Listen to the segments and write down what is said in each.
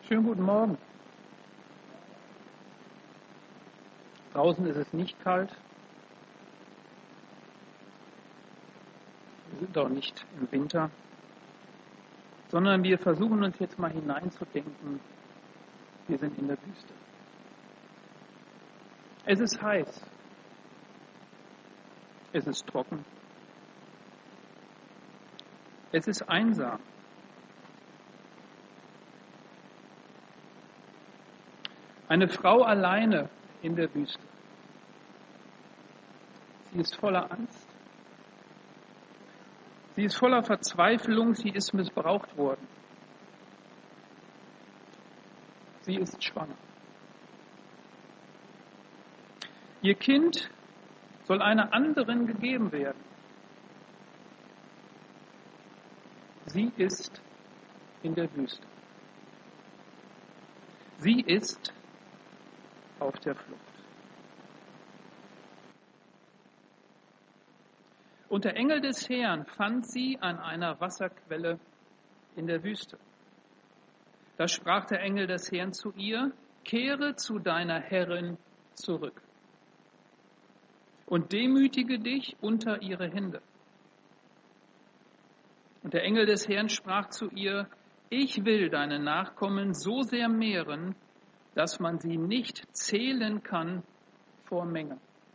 Schönen guten Morgen. Draußen ist es nicht kalt. Wir sind auch nicht im Winter, sondern wir versuchen uns jetzt mal hineinzudenken. Wir sind in der Wüste. Es ist heiß. Es ist trocken. Es ist einsam. Eine Frau alleine in der Wüste. Sie ist voller Angst. Sie ist voller Verzweiflung. Sie ist missbraucht worden. Sie ist schwanger. Ihr Kind soll einer anderen gegeben werden. Sie ist in der Wüste. Sie ist auf der Flucht. Und der Engel des Herrn fand sie an einer Wasserquelle in der Wüste. Da sprach der Engel des Herrn zu ihr: Kehre zu deiner Herrin zurück und demütige dich unter ihre Hände. Und der Engel des Herrn sprach zu ihr: Ich will deine Nachkommen so sehr mehren, dass man sie nicht zählen kann vor Menge.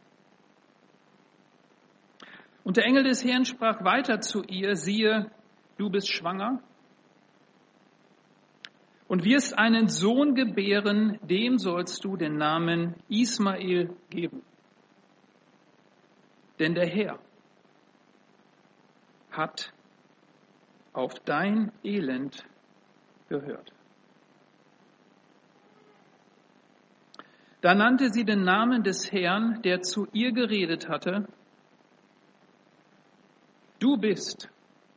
Und der Engel des Herrn sprach weiter zu ihr: Siehe, du bist schwanger und wirst einen Sohn gebären, dem sollst du den Namen Ismael geben. Denn der Herr hat auf dein Elend gehört. Da nannte sie den Namen des Herrn, der zu ihr geredet hatte: Du bist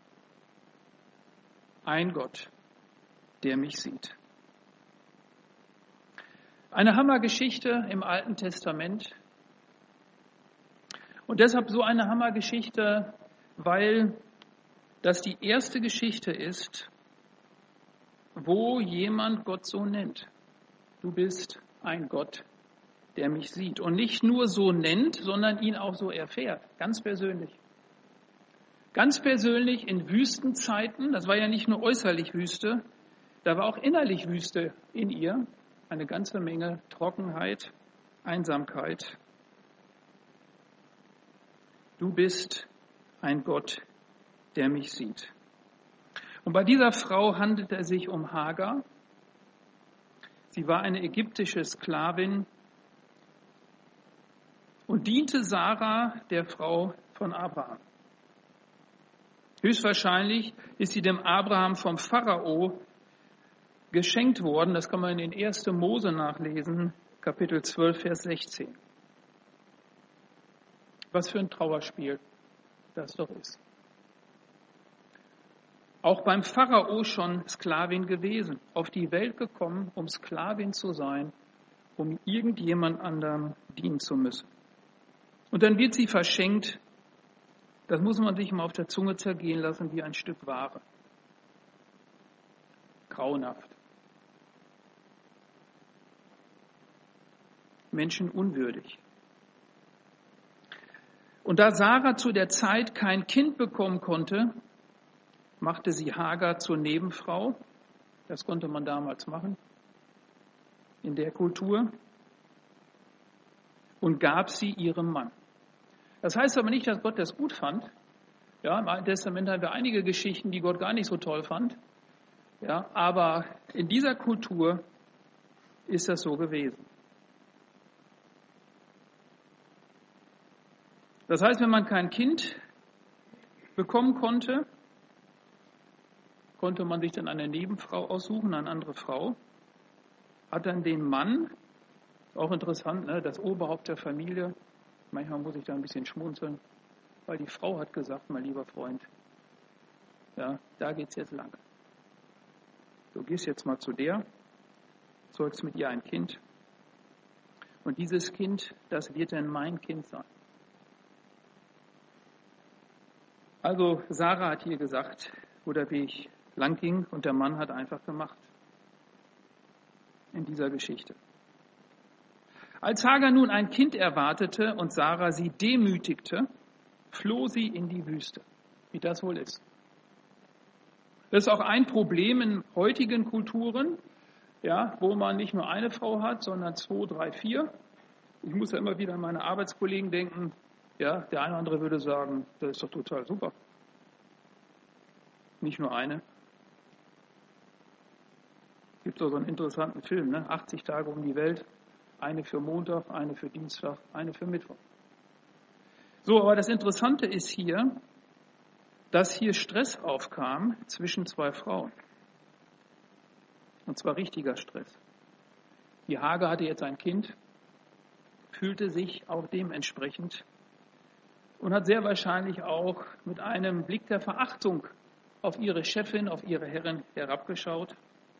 ein Gott, der mich sieht. Eine Hammergeschichte im Alten Testament. Und deshalb so eine Hammergeschichte, weil das die erste Geschichte ist, wo jemand Gott so nennt. Du bist ein Gott, der mich sieht. Und nicht nur so nennt, sondern ihn auch so erfährt, ganz persönlich. Ganz persönlich in Wüstenzeiten, das war ja nicht nur äußerlich Wüste, da war auch innerlich Wüste in ihr, eine ganze Menge Trockenheit, Einsamkeit. Du bist ein Gott, der mich sieht. Und bei dieser Frau handelt es sich um Hagar. Sie war eine ägyptische Sklavin und diente Sarah, der Frau von Abraham. Höchstwahrscheinlich ist sie dem Abraham vom Pharao geschenkt worden. Das kann man in 1. Mose nachlesen, Kapitel 12, Vers 16. Was für ein Trauerspiel das doch ist. Auch beim Pharao schon Sklavin gewesen, auf die Welt gekommen, um Sklavin zu sein, um irgendjemand anderem dienen zu müssen. Und dann wird sie verschenkt. Das muss man sich mal auf der Zunge zergehen lassen wie ein Stück Ware. Grauenhaft. Menschenunwürdig. Und da Sarah zu der Zeit kein Kind bekommen konnte, machte sie Hagar zur Nebenfrau. Das konnte man damals machen, in der Kultur. Und gab sie ihrem Mann. Das heißt aber nicht, dass Gott das gut fand. Ja, im Alten Testament haben wir einige Geschichten, die Gott gar nicht so toll fand. Ja, aber in dieser Kultur ist das so gewesen. Das heißt, wenn man kein Kind bekommen konnte, konnte man sich dann eine Nebenfrau aussuchen, eine andere Frau, hat dann den Mann, auch interessant, ne, das Oberhaupt der Familie. Manchmal muss ich da ein bisschen schmunzeln, weil die Frau hat gesagt: Mein lieber Freund, ja, da geht's jetzt lang. Du gehst jetzt mal zu der, zeugst mit ihr ein Kind. Und dieses Kind, das wird dann mein Kind sein. Also Sarah hat hier gesagt, wo der Weg lang ging, und der Mann hat einfach gemacht. in dieser Geschichte. Als Hagar nun ein Kind erwartete und Sarah sie demütigte, floh sie in die Wüste, wie das wohl ist. Das ist auch ein Problem in heutigen Kulturen, ja, wo man nicht nur eine Frau hat, sondern 2, 3, 4. Ich muss ja immer wieder an meine Arbeitskollegen denken. Ja, der eine oder andere würde sagen, das ist doch total super. Nicht nur eine. Es gibt so einen interessanten Film, ne? 80 Tage um die Welt. Eine für Montag, eine für Dienstag, eine für Mittwoch. So, aber das Interessante ist hier, dass hier Stress aufkam zwischen 2 Frauen. Und zwar richtiger Stress. Die Hagar hatte jetzt ein Kind, fühlte sich auch dementsprechend und hat sehr wahrscheinlich auch mit einem Blick der Verachtung auf ihre Chefin, auf ihre Herrin herabgeschaut.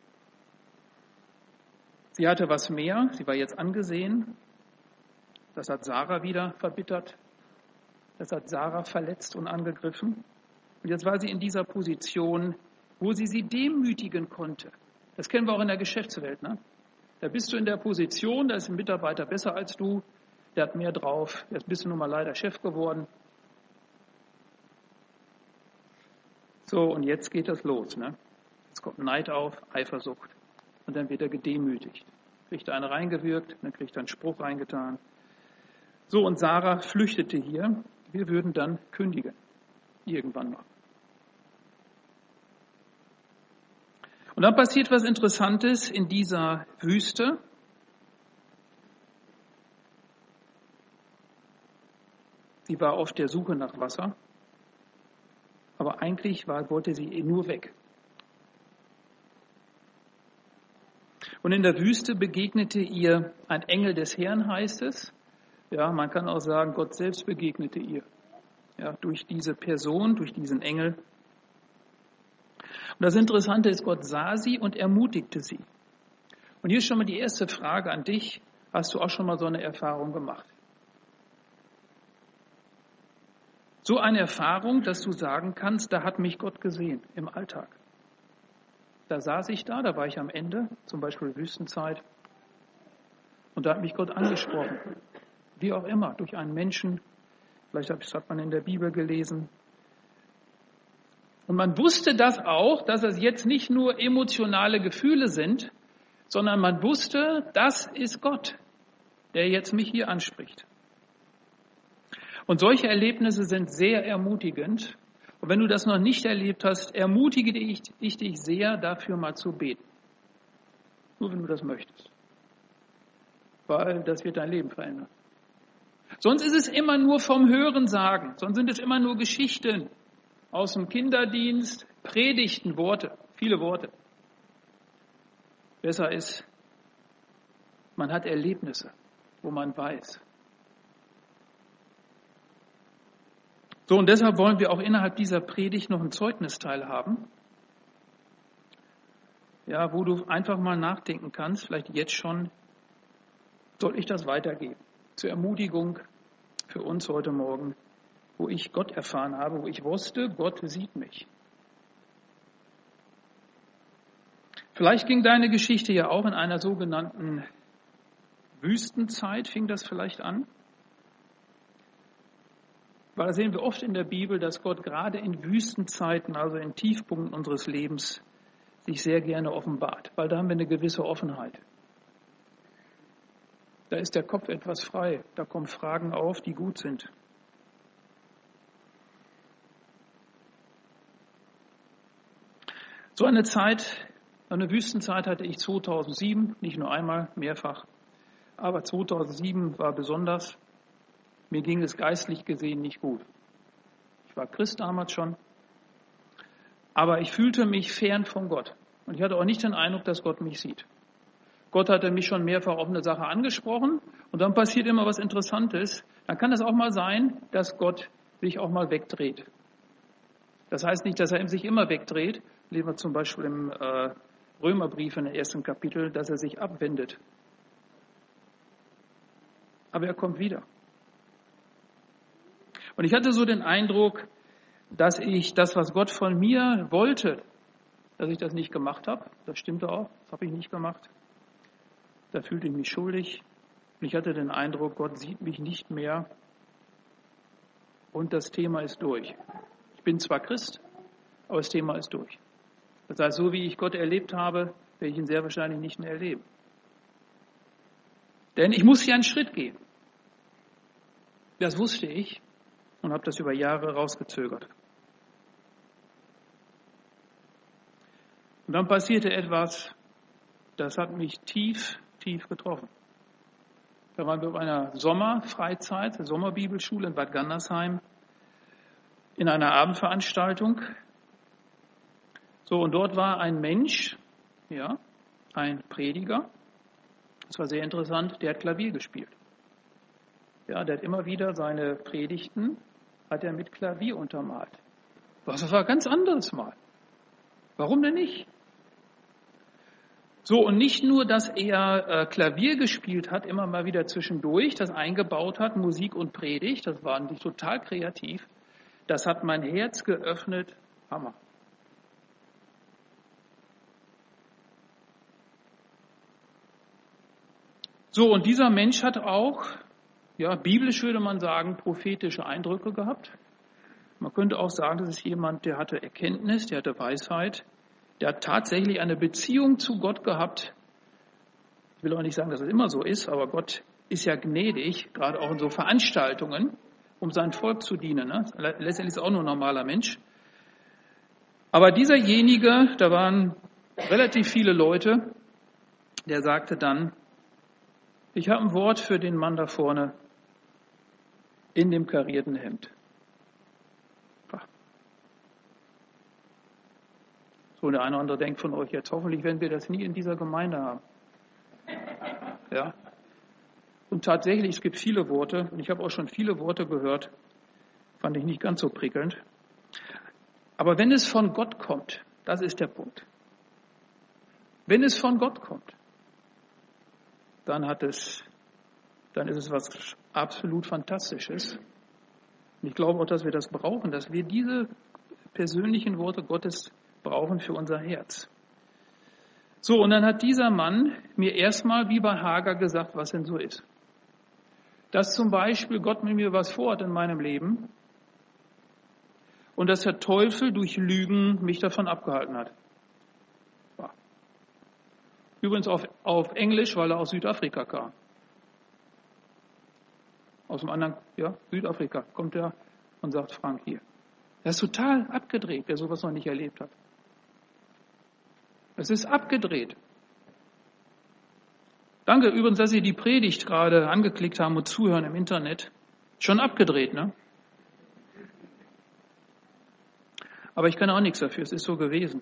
Sie hatte was mehr, sie war jetzt angesehen. Das hat Sarah wieder verbittert. Das hat Sarah verletzt und angegriffen. Und jetzt war sie in dieser Position, wo sie demütigen konnte. Das kennen wir auch in der Geschäftswelt. Ne? Da bist du in der Position, da ist ein Mitarbeiter besser als du, der hat mehr drauf, jetzt bist du nun mal leider Chef geworden. So, und jetzt geht das los. Ne? Jetzt kommt Neid auf, Eifersucht und dann wird er gedemütigt. Kriegt er eine reingewirkt, dann kriegt er einen Spruch reingetan. So, und Sarah flüchtete hier. Wir würden dann kündigen. Irgendwann mal. Und dann passiert was Interessantes in dieser Wüste. Sie war auf der Suche nach Wasser, aber eigentlich wollte sie nur weg. Und in der Wüste begegnete ihr ein Engel des Herrn, heißt es. Ja, man kann auch sagen, Gott selbst begegnete ihr. Ja, durch diese Person, durch diesen Engel. Und das Interessante ist, Gott sah sie und ermutigte sie. Und hier ist schon mal die erste Frage an dich. Hast du auch schon mal so eine Erfahrung gemacht? So eine Erfahrung, dass du sagen kannst, da hat mich Gott gesehen im Alltag. Da saß ich da war ich am Ende, zum Beispiel Wüstenzeit. Und da hat mich Gott angesprochen. Wie auch immer, durch einen Menschen. Vielleicht hat man in der Bibel gelesen. Und man wusste das auch, dass es jetzt nicht nur emotionale Gefühle sind, sondern man wusste, das ist Gott, der jetzt mich hier anspricht. Und solche Erlebnisse sind sehr ermutigend. Und wenn du das noch nicht erlebt hast, ermutige ich dich sehr, dafür mal zu beten. Nur wenn du das möchtest. Weil das wird dein Leben verändern. Sonst ist es immer nur vom Hören sagen. Sonst sind es immer nur Geschichten aus dem Kinderdienst, Predigten, Worte, viele Worte. Besser ist, man hat Erlebnisse, wo man weiß. So, und deshalb wollen wir auch innerhalb dieser Predigt noch einen Zeugnisteil haben, ja, wo du einfach mal nachdenken kannst, vielleicht jetzt schon, soll ich das weitergeben? Zur Ermutigung für uns heute Morgen, wo ich Gott erfahren habe, wo ich wusste, Gott sieht mich. Vielleicht ging deine Geschichte ja auch in einer sogenannten Wüstenzeit, fing das vielleicht an. Weil da sehen wir oft in der Bibel, dass Gott gerade in Wüstenzeiten, also in Tiefpunkten unseres Lebens, sich sehr gerne offenbart. Weil da haben wir eine gewisse Offenheit. Da ist der Kopf etwas frei. Da kommen Fragen auf, die gut sind. So eine Zeit, eine Wüstenzeit hatte ich 2007, nicht nur einmal, mehrfach. Aber 2007 war besonders. Mir ging es geistlich gesehen nicht gut. Ich war Christ damals schon, aber ich fühlte mich fern von Gott. Und ich hatte auch nicht den Eindruck, dass Gott mich sieht. Gott hatte mich schon mehrfach auf eine Sache angesprochen und dann passiert immer was Interessantes. Dann kann es auch mal sein, dass Gott sich auch mal wegdreht. Das heißt nicht, dass er sich immer wegdreht. Lesen wir zum Beispiel im Römerbrief in der 1. Kapitel, dass er sich abwendet. Aber er kommt wieder. Und ich hatte so den Eindruck, dass ich das, was Gott von mir wollte, dass ich das nicht gemacht habe. Das stimmte auch, das habe ich nicht gemacht. Da fühlte ich mich schuldig. Und ich hatte den Eindruck, Gott sieht mich nicht mehr und das Thema ist durch. Ich bin zwar Christ, aber das Thema ist durch. Das heißt, so wie ich Gott erlebt habe, werde ich ihn sehr wahrscheinlich nicht mehr erleben. Denn ich muss hier einen Schritt gehen. Das wusste ich und habe das über Jahre rausgezögert. Und dann passierte etwas, das hat mich tief, tief getroffen. Da waren wir auf einer Sommerfreizeit, Sommerbibelschule in Bad Gandersheim, in einer Abendveranstaltung. So, und dort war ein Mensch, ja, ein Prediger. Das war sehr interessant, der hat Klavier gespielt. Ja, der hat immer wieder seine Predigten, hat er mit Klavier untermalt. Das war ganz anderes mal. Warum denn nicht? So, und nicht nur, dass er Klavier gespielt hat, immer mal wieder zwischendurch, das eingebaut hat, Musik und Predigt, das war nicht total kreativ, das hat mein Herz geöffnet, Hammer. So, und dieser Mensch hat auch, ja, biblisch würde man sagen, prophetische Eindrücke gehabt. Man könnte auch sagen, das ist jemand, der hatte Erkenntnis, der hatte Weisheit, der hat tatsächlich eine Beziehung zu Gott gehabt. Ich will auch nicht sagen, dass es immer so ist, aber Gott ist ja gnädig, gerade auch in so Veranstaltungen, um sein Volk zu dienen. Ne? Letztendlich ist er auch nur ein normaler Mensch. Aber dieserjenige, da waren relativ viele Leute, der sagte dann, ich habe ein Wort für den Mann da vorne in dem karierten Hemd. So, der eine oder andere denkt von euch jetzt, hoffentlich werden wir das nie in dieser Gemeinde haben. Ja. Und tatsächlich, es gibt viele Worte, und ich habe auch schon viele Worte gehört, fand ich nicht ganz so prickelnd. Aber wenn es von Gott kommt, das ist der Punkt. Wenn es von Gott kommt, dann ist es was absolut Fantastisches. Und ich glaube auch, dass wir das brauchen, dass wir diese persönlichen Worte Gottes brauchen für unser Herz. So, und dann hat dieser Mann mir erstmal wie bei Hagar gesagt, was denn so ist. Dass zum Beispiel Gott mit mir was vorhat in meinem Leben und dass der Teufel durch Lügen mich davon abgehalten hat. Ja. Übrigens auf Englisch, weil er aus Südafrika kam. Aus dem anderen, ja, Südafrika kommt er und sagt, Frank, hier. Er ist total abgedreht, wer sowas noch nicht erlebt hat. Es ist abgedreht. Danke übrigens, dass Sie die Predigt gerade angeklickt haben und zuhören im Internet. Schon abgedreht, ne? Aber ich kann auch nichts dafür, es ist so gewesen.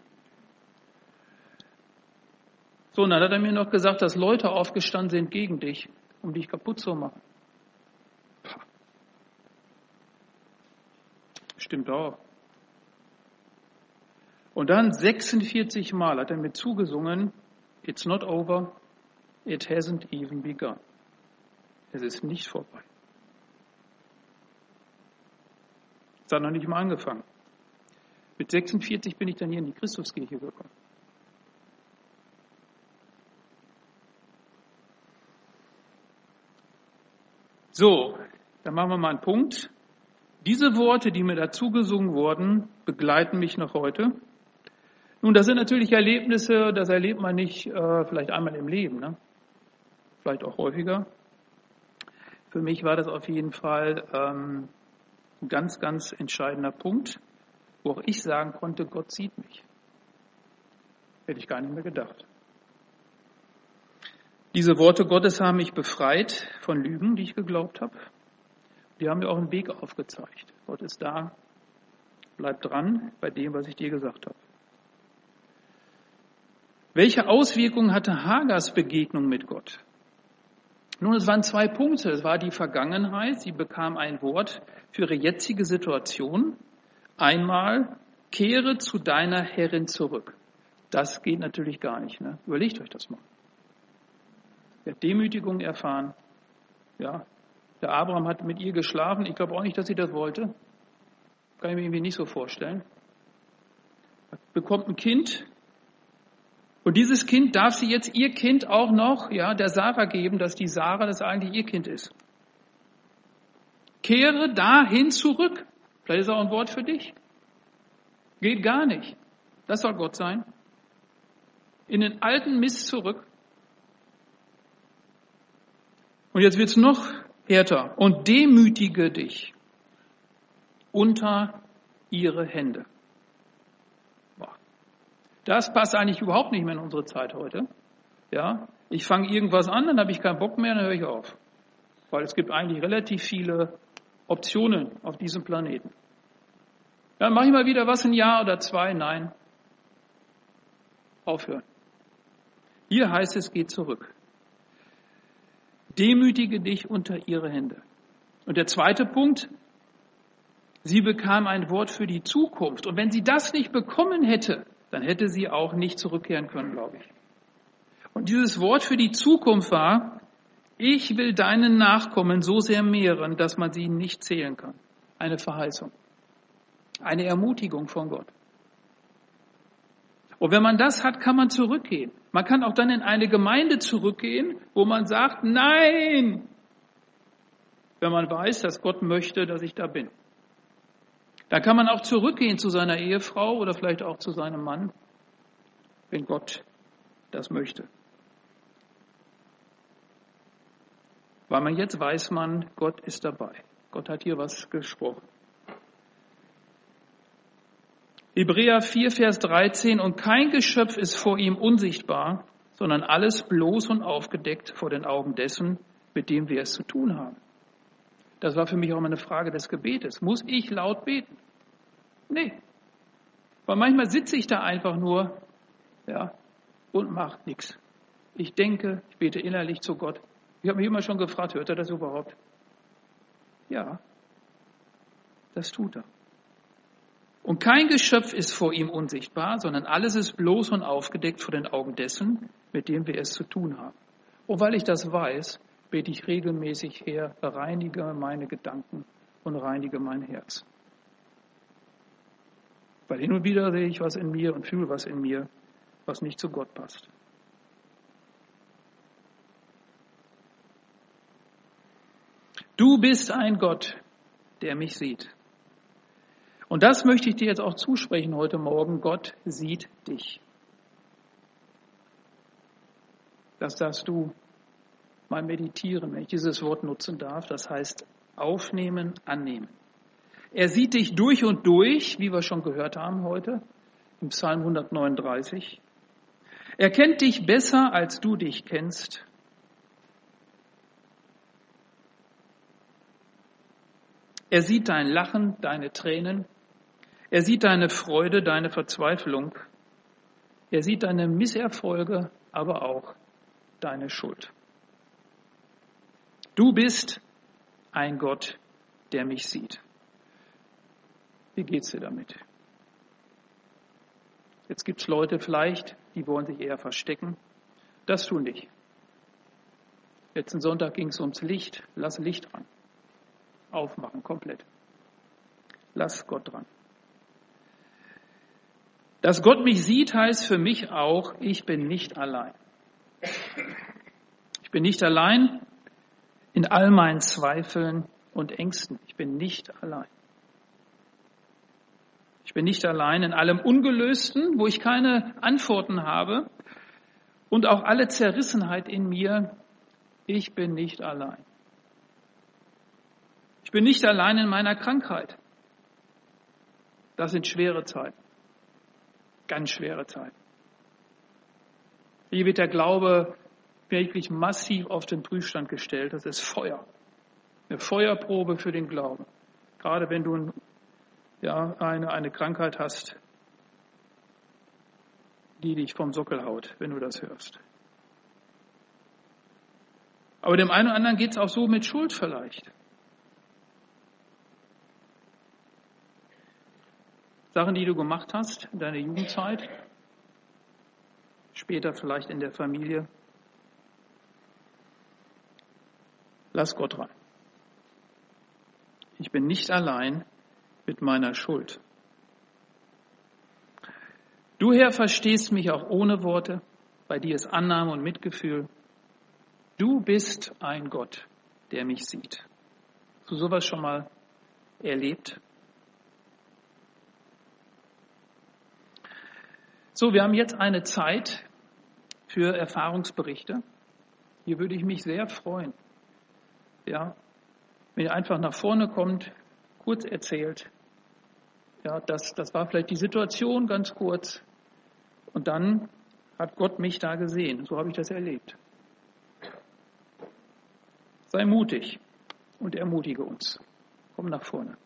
So, und dann hat er mir noch gesagt, dass Leute aufgestanden sind gegen dich, um dich kaputt zu machen. Stimmt auch. Und dann 46 Mal hat er mir zugesungen, it's not over, it hasn't even begun. Es ist nicht vorbei. Es hat noch nicht mal angefangen. Mit 46 bin ich dann hier in die Christuskirche gekommen. So, dann machen wir mal einen Punkt. Diese Worte, die mir dazu gesungen wurden, begleiten mich noch heute. Nun, das sind natürlich Erlebnisse, das erlebt man nicht vielleicht einmal im Leben, ne? Vielleicht auch häufiger. Für mich war das auf jeden Fall ein ganz, ganz entscheidender Punkt, wo auch ich sagen konnte, Gott sieht mich. Hätte ich gar nicht mehr gedacht. Diese Worte Gottes haben mich befreit von Lügen, die ich geglaubt habe. Die haben mir auch einen Weg aufgezeigt. Gott ist da, bleib dran bei dem, was ich dir gesagt habe. Welche Auswirkungen hatte Hagars Begegnung mit Gott? Nun, es waren 2 Punkte. Es war die Vergangenheit. Sie bekam ein Wort für ihre jetzige Situation. Einmal, kehre zu deiner Herrin zurück. Das geht natürlich gar nicht. Ne? Überlegt euch das mal. Er hat Demütigung erfahren. Ja, der Abraham hat mit ihr geschlafen. Ich glaube auch nicht, dass sie das wollte. Kann ich mir irgendwie nicht so vorstellen. Bekommt ein Kind. Und dieses Kind darf sie jetzt ihr Kind auch noch, der Sarah geben, dass die Sarah das eigentlich ihr Kind ist. Kehre dahin zurück. Vielleicht ist auch ein Wort für dich. Geht gar nicht. Das soll Gott sein. In den alten Mist zurück. Und jetzt wird's noch härter. Und demütige dich unter ihre Hände. Das passt eigentlich überhaupt nicht mehr in unsere Zeit heute. Ja, ich fange irgendwas an, dann habe ich keinen Bock mehr, dann höre ich auf. Weil es gibt eigentlich relativ viele Optionen auf diesem Planeten. Dann mache ich mal wieder was, ein Jahr oder zwei, nein. Aufhören. Hier heißt es, geh zurück. Demütige dich unter ihre Hände. Und der zweite Punkt, sie bekam ein Wort für die Zukunft. Und wenn sie das nicht bekommen hätte, dann hätte sie auch nicht zurückkehren können, glaube ich. Und dieses Wort für die Zukunft war, ich will deinen Nachkommen so sehr mehren, dass man sie nicht zählen kann. Eine Verheißung. Eine Ermutigung von Gott. Und wenn man das hat, kann man zurückgehen. Man kann auch dann in eine Gemeinde zurückgehen, wo man sagt, nein, wenn man weiß, dass Gott möchte, dass ich da bin. Da kann man auch zurückgehen zu seiner Ehefrau oder vielleicht auch zu seinem Mann, wenn Gott das möchte. Weil man jetzt weiß, Gott ist dabei. Gott hat hier was gesprochen. Hebräer 4, Vers 13, und kein Geschöpf ist vor ihm unsichtbar, sondern alles bloß und aufgedeckt vor den Augen dessen, mit dem wir es zu tun haben. Das war für mich auch immer eine Frage des Gebetes. Muss ich laut beten? Nee. Weil manchmal sitze ich da einfach nur, und mache nichts. Ich denke, ich bete innerlich zu Gott. Ich habe mich immer schon gefragt, hört er das überhaupt? Ja, das tut er. Und kein Geschöpf ist vor ihm unsichtbar, sondern alles ist bloß und aufgedeckt vor den Augen dessen, mit dem wir es zu tun haben. Und weil ich das weiß, bete ich regelmäßig, Herr, reinige meine Gedanken und reinige mein Herz. Weil hin und wieder sehe ich was in mir und fühle was in mir, was nicht zu Gott passt. Du bist ein Gott, der mich sieht. Und das möchte ich dir jetzt auch zusprechen heute Morgen. Gott sieht dich. Das darfst du mal meditieren, wenn ich dieses Wort nutzen darf. Das heißt aufnehmen, annehmen. Er sieht dich durch und durch, wie wir schon gehört haben heute im Psalm 139. Er kennt dich besser, als du dich kennst. Er sieht dein Lachen, deine Tränen. Er sieht deine Freude, deine Verzweiflung. Er sieht deine Misserfolge, aber auch deine Schuld. Du bist ein Gott, der mich sieht. Wie geht's dir damit? Jetzt gibt's Leute vielleicht, die wollen sich eher verstecken. Das tun nicht. Letzten Sonntag ging es ums Licht. Lass Licht dran. Aufmachen, komplett. Lass Gott dran. Dass Gott mich sieht, heißt für mich auch, ich bin nicht allein. Ich bin nicht allein in all meinen Zweifeln und Ängsten. Ich bin nicht allein. Ich bin nicht allein in allem Ungelösten, wo ich keine Antworten habe und auch alle Zerrissenheit in mir. Ich bin nicht allein. Ich bin nicht allein in meiner Krankheit. Das sind schwere Zeiten. Ganz schwere Zeiten. Hier wird der Glaube wirklich massiv auf den Prüfstand gestellt. Das ist Feuer. Eine Feuerprobe für den Glauben. Gerade wenn du eine Krankheit hast, die dich vom Sockel haut, wenn du das hörst. Aber dem einen oder anderen geht es auch so mit Schuld vielleicht. Sachen, die du gemacht hast in deiner Jugendzeit, später vielleicht in der Familie. Lass Gott rein. Ich bin nicht allein mit meiner Schuld. Du, Herr, verstehst mich auch ohne Worte. Bei dir ist Annahme und Mitgefühl. Du bist ein Gott, der mich sieht. Hast du sowas schon mal erlebt? So, wir haben jetzt eine Zeit für Erfahrungsberichte. Hier würde ich mich sehr freuen, ja, wenn ihr einfach nach vorne kommt, kurz erzählt. Ja, das war vielleicht die Situation ganz kurz. Und dann hat Gott mich da gesehen. So habe ich das erlebt. Sei mutig und ermutige uns. Komm nach vorne.